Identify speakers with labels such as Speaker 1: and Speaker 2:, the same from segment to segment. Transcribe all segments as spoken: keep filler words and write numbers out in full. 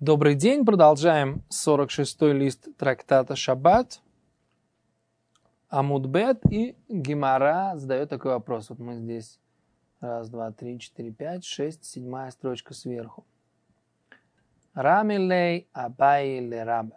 Speaker 1: Добрый день, продолжаем сорок шестой лист трактата Шаббат, Амуд Бет, и Гемара задает такой вопрос. Вот мы здесь, раз, два, три, четыре, пять, шесть, седьмая строчка сверху. Рамилей Абай ле Раба.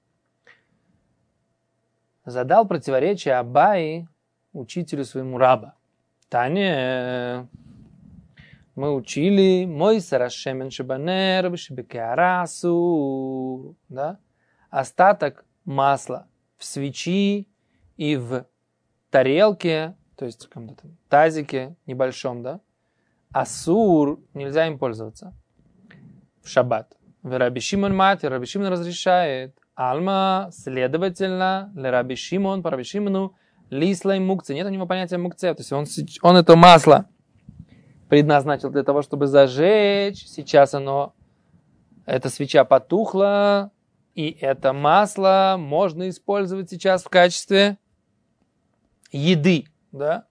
Speaker 1: Задал противоречие Абай учителю своему Раба. Таня, мы учили мой сарашемен шибанер шибекеарасу, да? Остаток масла в свечи и в тарелке, то есть в каком-то там тазике небольшом, да? Асур, нельзя им пользоваться в шаббат. В Раби Шимон мат, Раби Шимон разрешает. Альма, следовательно, ле Раби Шимон, по Раби Шимону, лислай мукце. Нет у него понятия мукце, то есть он, он это масло предназначил для того, чтобы зажечь. Сейчас оно, эта свеча потухла, и это масло можно использовать сейчас в качестве еды, да?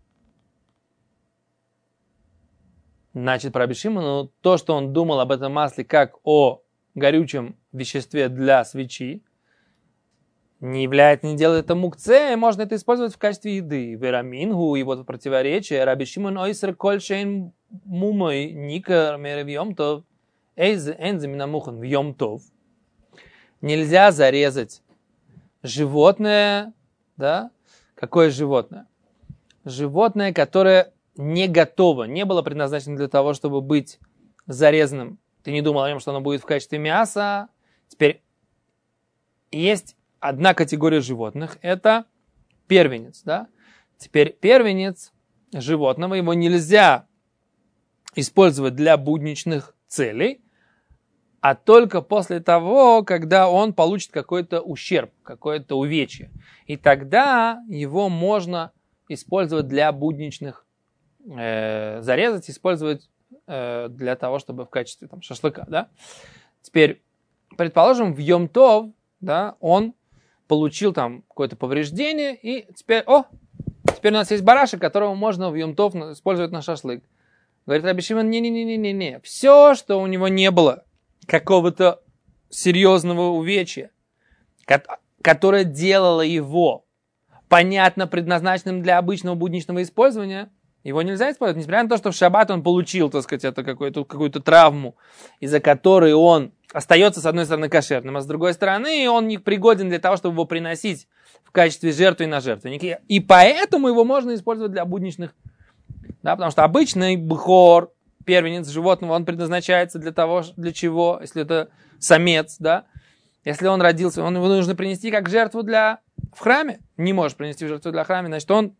Speaker 1: Значит, про Раби Шимону, то, что он думал об этом масле как о горючем веществе для свечи, не является, не делает это мукце, можно это использовать в качестве еды. Верамингу, и вот в противоречие, Раби Шимон ойсер кольшейн мумой никар мере в йом-тов, эйз энзиминамухан в йом-тов. Нельзя зарезать животное, да? Какое животное? Животное, которое не готово, не было предназначено для того, чтобы быть зарезанным. Ты не думал о нем, что оно будет в качестве мяса. Теперь есть одна категория животных, это первенец, да? Теперь первенец животного, его нельзя использовать для будничных целей, а только после того, когда он получит какой-то ущерб, какое-то увечье. И тогда его можно использовать для будничных, э, зарезать, использовать э, для того, чтобы в качестве там, шашлыка, да? Теперь, предположим, в Йом-Тов, да, он получил там какое-то повреждение, и теперь, о, теперь у нас есть барашек, которого можно в Йом-Тов использовать на шашлык. Говорит Раби Шимон, не-не-не-не-не, все, что у него не было какого-то серьезного увечья, которое делало его, понятно, предназначенным для обычного будничного использования, его нельзя использовать, несмотря на то, что в шаббат он получил, так сказать, это какую-то, какую-то травму, из-за которой он остается, с одной стороны, кошерным, а с другой стороны, он не пригоден для того, чтобы его приносить в качестве жертвы на жертвенники. И поэтому его можно использовать для будничных. Да, потому что обычный бхор, первенец животного, он предназначается для того, для чего, если это самец, да, если он родился, он его нужно принести как жертву для в храме, не можешь принести в жертву для храма, значит, он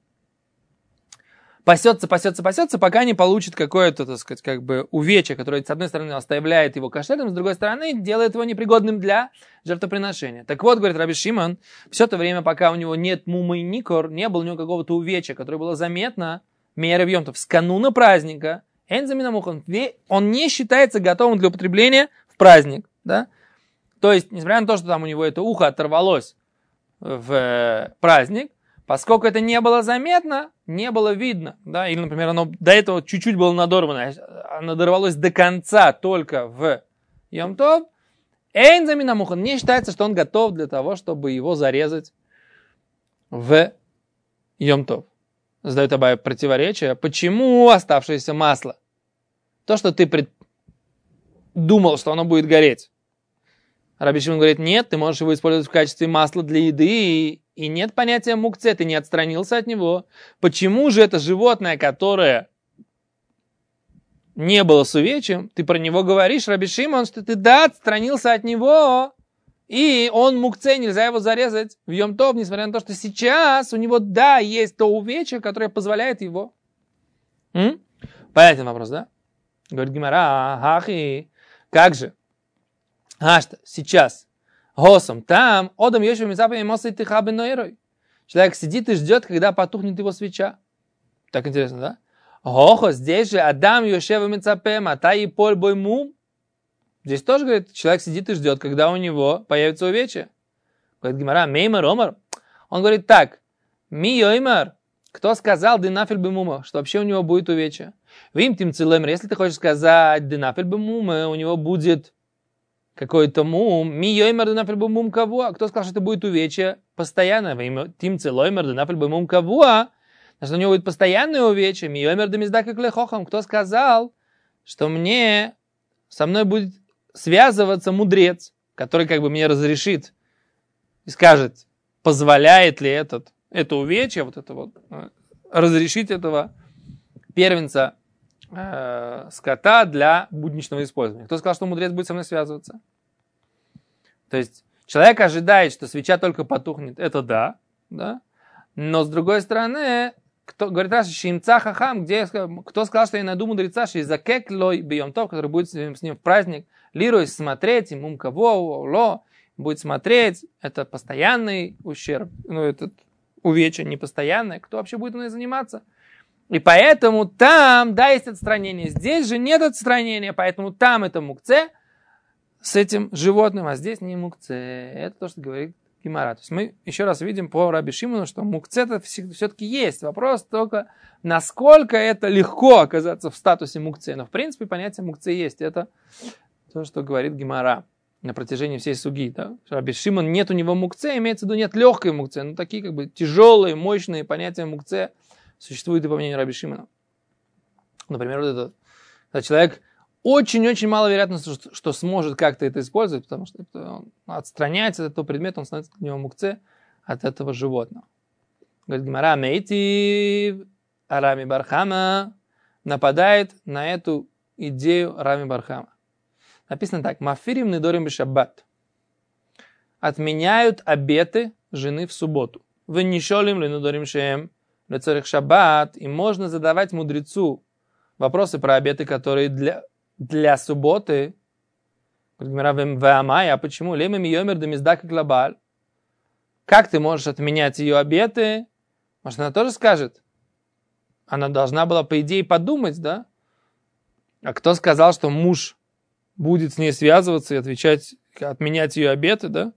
Speaker 1: пасется, пасется, пасется, пока не получит какое-то, так сказать, как бы увечье, которое, с одной стороны, оставляет его кошерным, с другой стороны, делает его непригодным для жертвоприношения. Так вот, говорит Раби Шимон, все то время, пока у него нет мумы и никор, не было у него какого-то увечья, которое было заметно, мейра в йом-тов, с кануна праздника, энзаминамухан, он не считается готовым для употребления в праздник, да? То есть, несмотря на то, что там у него это ухо оторвалось в праздник, поскольку это не было заметно, не было видно, да, или, например, оно до этого чуть-чуть было надорвано, оно дорвалось до конца только в Йом-Тов, эйнзаминамухан, не считается, что он готов для того, чтобы его зарезать в Йом-Тов. Задает Абай противоречие. Почему оставшееся масло? То, что ты пред... думал, что оно будет гореть. Раби Шимон говорит, нет, ты можешь его использовать в качестве масла для еды, и, и нет понятия мукце, ты не отстранился от него. Почему же это животное, которое не было с увечьем, ты про него говоришь, Раби Шимон, что ты, да, отстранился от него, и он мукце, нельзя его зарезать в Йом-Тов, несмотря на то, что сейчас у него, да, есть то увечье, которое позволяет его. М? Понятен вопрос, да? Говорит Гемара, ахи, как же? А что, сейчас, госом, там, одам ешев мизапами мосой тихабы нойрой. Человек сидит и ждет, когда потухнет его свеча. Так интересно, да? Гохо, здесь же Адам ешев мицапем, а та и поль бой мум. Здесь тоже, говорит, человек сидит и ждет, когда у него появится увечье. Говорит Гемара, меймар омар. Он говорит так, ми йоймар. Кто сказал динафель бемума, что вообще у него будет увечье? Вим тим целемер, если ты хочешь сказать динафель бемума, у него будет какой-то мум, ми йоймер де нафель мум кавуа. Кто сказал, что это будет увечье постоянное? Тим целоймер де нафель мум кавуа. Что у него будет постоянное увечье. Ми йоймер де мизда как лехохам. Кто сказал, что мне, со мной будет связываться мудрец, который как бы мне разрешит и скажет, позволяет ли этот, это увечье, вот это вот, разрешить этого первенца э, скота для будничного использования. Кто сказал, что мудрец будет со мной связываться? То есть человек ожидает, что свеча только потухнет. Это да, да. Но с другой стороны, кто, говорит Раши, шимца хахам, где, кто сказал, что я найду мудреца, шизакек лой бьем тов, который будет с ним в праздник, лируясь смотреть, ему кого, ло, будет смотреть, это постоянный ущерб, ну, этот увечье непостоянное, кто вообще будет мной заниматься? И поэтому там, да, есть отстранение, здесь же нет отстранения, поэтому там это мукце с этим животным, а здесь не мукце. Это то, что говорит Гемара. То есть мы еще раз видим по Раби Шимону, что мукце-то все-таки есть. Вопрос только, насколько это легко оказаться в статусе мукце. Но в принципе понятие мукце есть. Это то, что говорит Гемара на протяжении всей суги. Да? Раби Шимон, нет у него мукце, имеется в виду нет легкой мукце. Но такие как бы тяжелые, мощные понятия мукце существуют и по мнению Раби Шимона. Например, вот этот, этот человек очень-очень маловероятно, что, что сможет как-то это использовать, потому что это, он отстраняется от этого предмета, он становится к нему мукце от этого животного. Говорит Гемара, мейтив Рами Бархама нападает на эту идею Рами Бархама. Написано так, мафирим недорим бешаббат. Отменяют обеты жены в субботу. Вы не шолим ли недорим шеем лецорих шаббат, и можно задавать мудрецу вопросы про обеты, которые для, для субботы. А почему? Как ты можешь отменять ее обеты? Может, она тоже скажет? Она должна была, по идее, подумать, да? А кто сказал, что муж будет с ней связываться и отвечать, отменять ее обеты, да?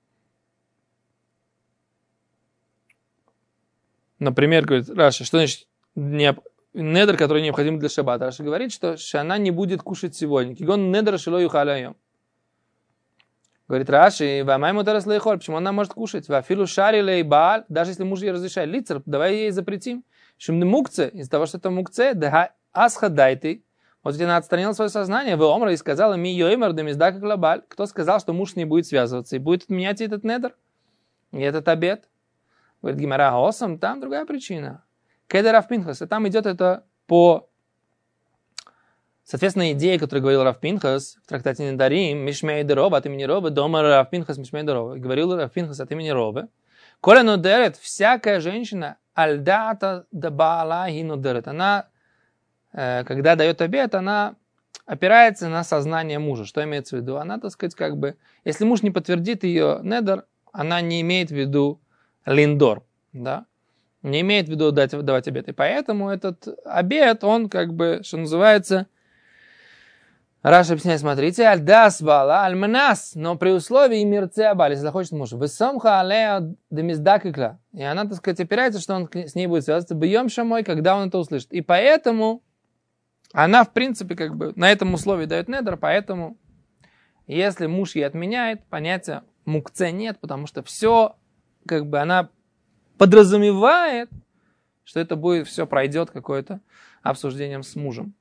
Speaker 1: Например, говорит Раши, что значит не, недер, который необходим для шаббата? Раши говорит, что она не будет кушать сегодня. Кигон недер шило юхаляем. Говорит Раши, вамай мутарас лейхоль, почему она может кушать? Вафилу шари лейбааль, даже если муж ей разрешает. Лицер, давай ей запретим. Шимны мукце, из-за того, что это мукце, да асха дайте. Вот она отстранила свое сознание, в омра и сказала, ми йоймер да миздака глобаль. Кто сказал, что муж с ней будет связываться и будет отменять этот недер? И этот обет? Говорит Гемара, осам, там другая причина. Кедер Рав Пинхас, и там идет это по, соответственно, идее, которую говорил Рав Пинхас в трактате Недарим, Мишмей Дерова от имени Ровы, дома Рав Пинхас Мишмей Дерова. Говорил Рав Пинхас от имени Ровы. Коля нудерет, всякая женщина, альдата да баалахи нудерет. Она, когда дает обет, она опирается на сознание мужа. Что имеется в виду? Она, так сказать, как бы, если муж не подтвердит ее недер, она не имеет в виду линдор, да, не имеет в виду дать, давать обет. И поэтому этот обет, он как бы, что называется, Раша объясняет, смотрите, альдас бала альманас, но при условии мирце абали, если захочет муж, высомха алея демиздакикла. И она, так сказать, опирается, что он с ней будет связываться бьем шамой, когда он это услышит. И поэтому она, в принципе, как бы на этом условии дает недер, поэтому если муж ей отменяет, понятия мукце нет, потому что все как бы она подразумевает, что это будет, все пройдет какое-то обсуждением с мужем.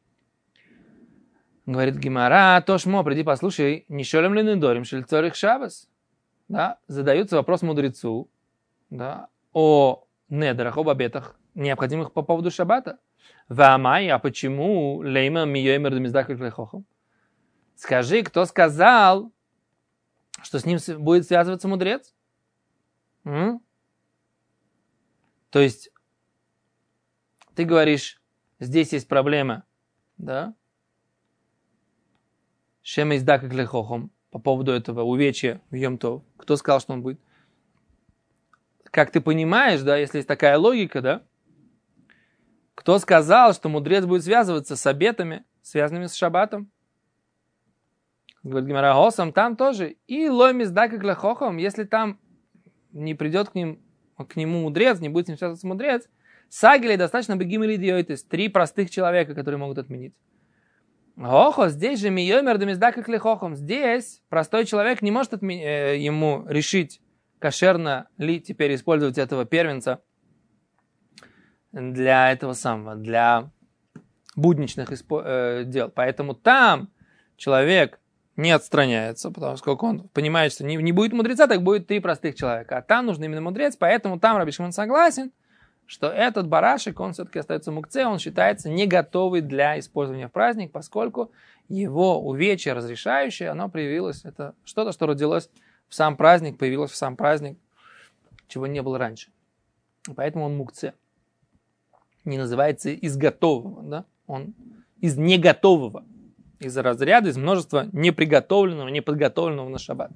Speaker 1: Говорит Гемара, Тошмо, приди послушай, не шолем ли недорим шельцорих шабас? Да, задается вопрос мудрецу, да, о недерах, об обетах, необходимых по поводу шаббата. Вамай, а почему лейма миёймер демиздакаль лехохом? Скажи, кто сказал, что с ним будет связываться мудрец? М? То есть, ты говоришь, здесь есть проблема, да? Шема издака клехохом по поводу этого увечья в Йом-Тов. Кто сказал, что он будет? Как ты понимаешь, да, если есть такая логика, да? Кто сказал, что мудрец будет связываться с обетами, связанными с шаббатом? Говорит Гемара, Госам, там тоже. И лой издака клехохом, если там не придет к ним, к нему мудрец, не будет с ним связываться мудрец, сагили достаточно бегим или диоитис, три простых человека, которые могут отменить. Хохо, здесь же миёмер демизда как лихохом. Здесь простой человек не может отми- э, ему решить, кошерно ли теперь использовать этого первенца для этого самого, для будничных испо- э, дел. Поэтому там человек не отстраняется, потому что он понимает, что не, не будет мудреца, так будет три простых человека. А там нужен именно мудрец, поэтому там Раби Шимон согласен, что этот барашек, он все-таки остается мукце, он считается не готовый для использования в праздник, поскольку его увечье разрешающее, оно проявилось, это что-то, что родилось в сам праздник, появилось в сам праздник, чего не было раньше. Поэтому он мукце. Не называется из готового, да? Он из неготового. Из разряда, из множества неприготовленного, неподготовленного на шаббат.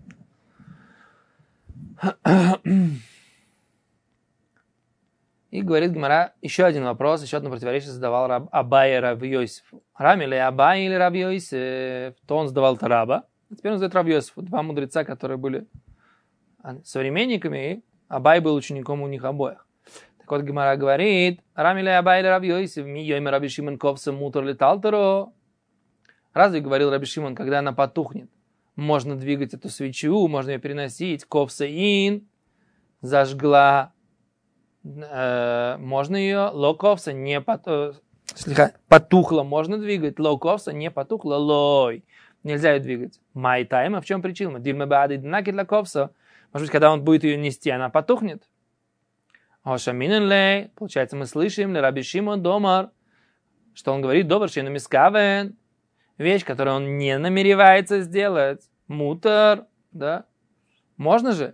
Speaker 1: И говорит Гемара, еще один вопрос, еще одно противоречие задавал раб Абай Рав Йосифу. Рам или Абай или Рав Йосиф, то он задавал это раба. А теперь он задает Рав Йосифу. Два мудреца, которые были современниками, и Абай был учеником у них обоих. Так вот Гемара говорит, Рам или Абай или Рав Йосиф, ми йойме Раби Шимон ковса мутор леталтеро. Разве, говорил Раби Шимон, когда она потухнет, можно двигать эту свечу, можно ее переносить, ковсаин, зажгла, э, можно ее, локовса, не потухла, потухла, можно двигать, локовса, не потухла, лой, нельзя ее двигать. Май тайма, в чем причина? Дильме баады днаки для ковса, может быть, когда он будет ее нести, она потухнет. Ошаминен лей, получается, мы слышим, ли Раби Шимон домар, что он говорит, добр шейну мискавен, вещь, которую он не намеревается сделать. Мутер, да? Можно же?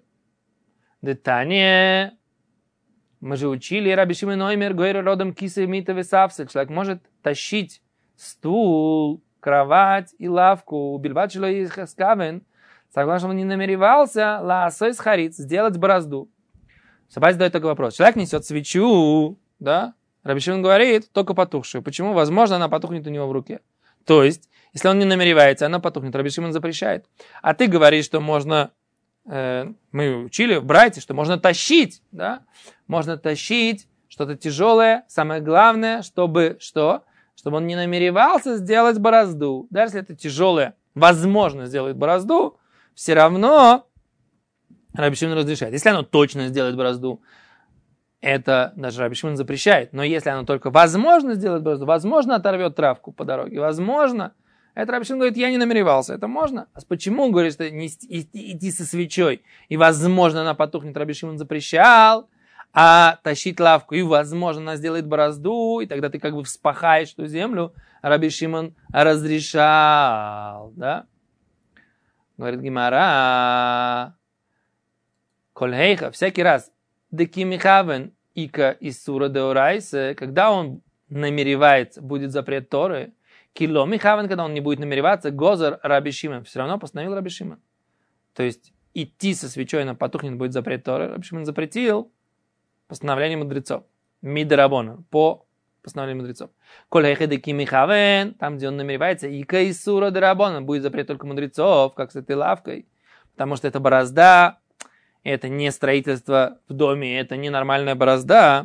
Speaker 1: Детание. Мы же учили, Раби Шимон оймер, гойру родом кисы мита весавсы. Человек может тащить стул, кровать и лавку. Убильбат шло и скавен. Согласно, что он не намеревался, лаасой схарит, сделать борозду. Сабай задает такой вопрос. Человек несет свечу, да? Раби Шимон говорит, только потухшую. Почему? Возможно, она потухнет у него в руке. То есть, если он не намеревается, она потухнет. Раби Шимон запрещает. А ты говоришь, что можно, э, мы учили в Брайте, что можно тащить, да? Можно тащить что-то тяжелое. Самое главное, чтобы что? Чтобы он не намеревался сделать борозду. Даже если это тяжелое, возможно, сделать борозду, все равно Раби Шимон разрешает. Если оно точно сделает борозду, это даже Раби Шимон запрещает. Но если оно только возможно сделать борозду, возможно, оторвет травку по дороге, возможно, это Раби Шимон говорит, я не намеревался, это можно. А почему он говорит, что нести, идти, идти со свечой, и возможно, она потухнет, Раби Шимон запрещал, а тащить лавку, и возможно, она сделает борозду, и тогда ты как бы вспахаешь эту землю, Раби Шимон разрешал, да? Говорит Гемара, кольхейха, всякий раз, декимихавен ика из сура деорайсе, когда он намеревается, будет запрет Торы, кило михавен, когда он не будет намереваться, гозар Раби Шимон, все равно постановил Раби Шимон. То есть идти со свечой на потухнет будет запрет Торы, Раби Шимон запретил постановление мудрецов, мидрабона, по постановлению мудрецов. Кольхейха декимихавен, там, где он намеревается, ика из сура деорайсе, будет запрет только мудрецов, как с этой лавкой, потому что это борозда. Это не строительство в доме, это не нормальная борозда.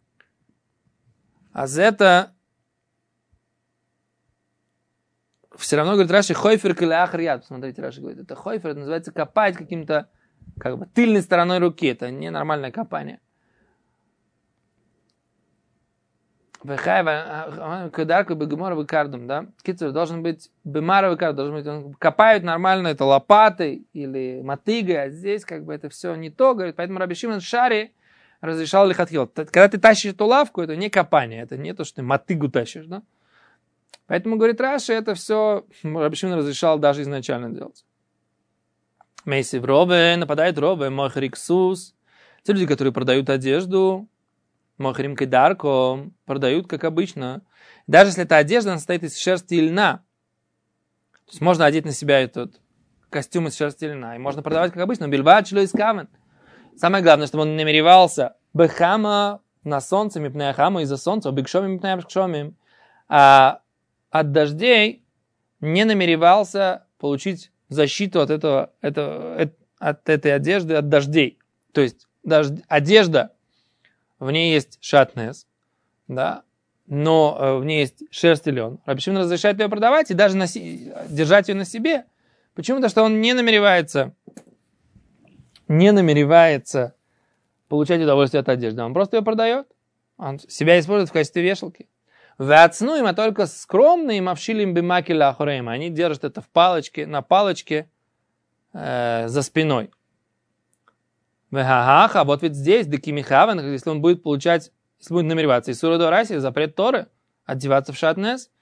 Speaker 1: А за это все равно, говорит Раши, хойфер килеахр яд. Посмотрите, Раши говорит, это хойфер, это называется копать каким-то, как бы, тыльной стороной руки. Это не нормальное копание. Кадарка бегемора выкардум, да? Кицур должен быть бемара выкардум, должен быть, он копают нормально, это лопатой или мотыгой, а здесь как бы это все не то, говорит, поэтому Раби Шимон Шари разрешал лихатхил. Когда ты тащишь эту лавку, это не копание, это не то, что ты мотыгу тащишь, да? Поэтому, говорит Раши, это все Раби Шимон разрешал даже изначально делать. Мейси в рове, нападает рове, мохриксус. Те люди, которые продают одежду, мохрим кедарко, продают, как обычно. Даже если эта одежда состоит из шерсти и льна, то есть можно одеть на себя этот костюм из шерсти и льна, и можно продавать, как обычно, бильбат шло из камен. Самое главное, чтобы он не намеревался бехама на солнце, мипная хама из-за солнца, бигшоми мипная бигшоми, а от дождей не намеревался получить защиту от этого, этого, от этой одежды, от дождей. То есть дождь, одежда, в ней есть шатнес, да, но э, в ней есть шерсть и лен, Раби Шимон разрешает ее продавать и даже носи, держать ее на себе. Почему? Потому что он не намеревается, не намеревается получать удовольствие от одежды. Он просто ее продает. Он себя использует в качестве вешалки. Вацну им, а только скромные им овшилим бимакеля ахуреем. Они держат это в палочке, на палочке э, за спиной. Вехахаха, вот ведь здесь, декимихавен, если он будет получать, если будет намереваться, и сура Раси, запрет Торы, одеваться в шатнес.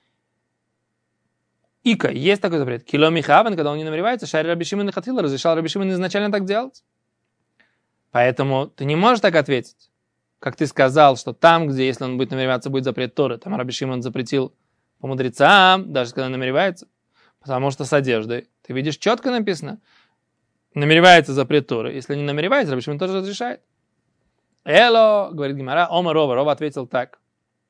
Speaker 1: Ика, есть такой запрет. Киломихавен, когда он не намеревается, шари Раби Шимон и Хатхила разрешал Раби Шимон изначально так делать. Поэтому ты не можешь так ответить. Как ты сказал, что там, где, если он будет намереваться, будет запрет Торы, там Раби Шимон запретил по мудрецам, даже когда намеревается, потому что с одеждой. Ты видишь, четко написано, намеревается запрет Торы. Если не намеревается, Раби Шимон тоже разрешает. Эло, говорит Гемара, Ома Рова. Рова ответил так.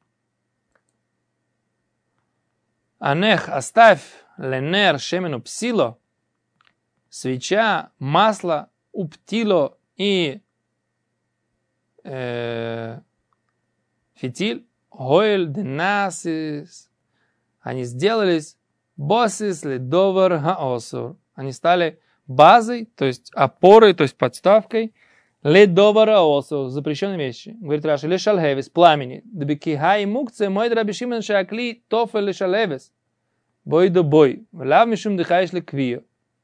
Speaker 1: Анех, оставь ленер шемену псило, свеча, масло, уптило и э, фитиль, гойль денасис, они сделались босис ледовар хаосур. Они стали базой, то есть опорой, то есть подставкой ледовар хаосур, запрещенной вещи. Говорит Раши, лешалхевис, пламени. Дбекихай мукце, мой Раби Шимон шакли тофе лешалхевис. Бой до бой. Влав мишум дыхаешь ли квию.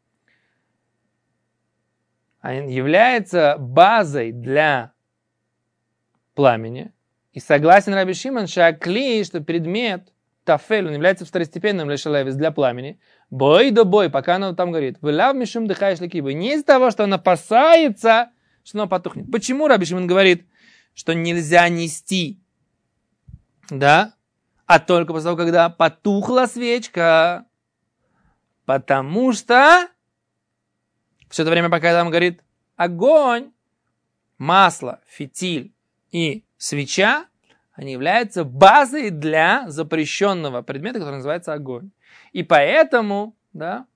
Speaker 1: Является базой для пламени. И согласен Раби Шимон, шакли, что предмет тафель, он является второстепенным лешалевис для пламени. Бой до бой, пока она там говорит. Влав мишум дыхаешь ли квию. Не из-за того, что она опасается, что она потухнет. Почему Раби Шимон говорит, что нельзя нести? Да? А только после того, когда потухла свечка. Потому что все это время, пока там горит огонь, масло, фитиль и свеча, они являются базой для запрещенного предмета, который называется огонь. И поэтому, да,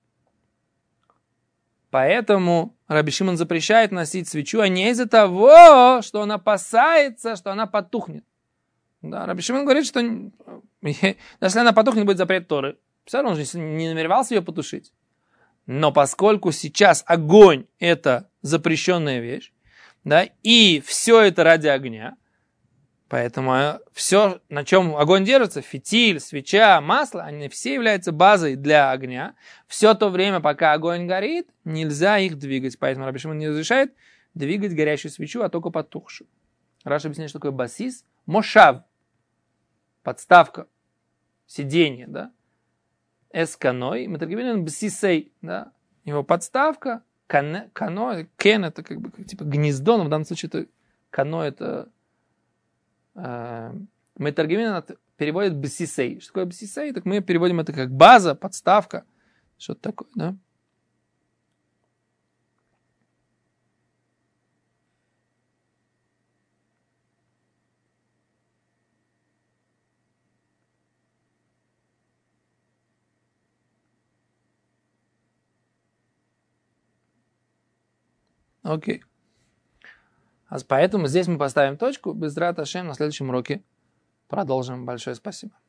Speaker 1: поэтому Раби Шимон запрещает носить свечу, а не из-за того, что он опасается, что она потухнет. Да, Раби Шимон говорит, что если она потухнет, будет запрет Торы. Все равно он же не намеревался ее потушить. Но поскольку сейчас огонь – это запрещенная вещь, да, и все это ради огня, поэтому все, на чем огонь держится, фитиль, свеча, масло, они все являются базой для огня. Все то время, пока огонь горит, нельзя их двигать. Поэтому Раби Шимон не разрешает двигать горящую свечу, а только потухшую. Раша объясняет, что такое басис. Мошав. Подставка. Сиденье, да. Эсканой. Мы торгуем басисей, да. Его подставка. Кано, кано, кен это как бы как, типа гнездо, но в данном случае это кано это э, мы торгуем переводит басисей. Что такое басисей? Так мы переводим это как база, подставка, что-то такое, да. Окей. А поэтому здесь мы поставим точку. Безрат Ашем. На следующем уроке продолжим. Большое спасибо.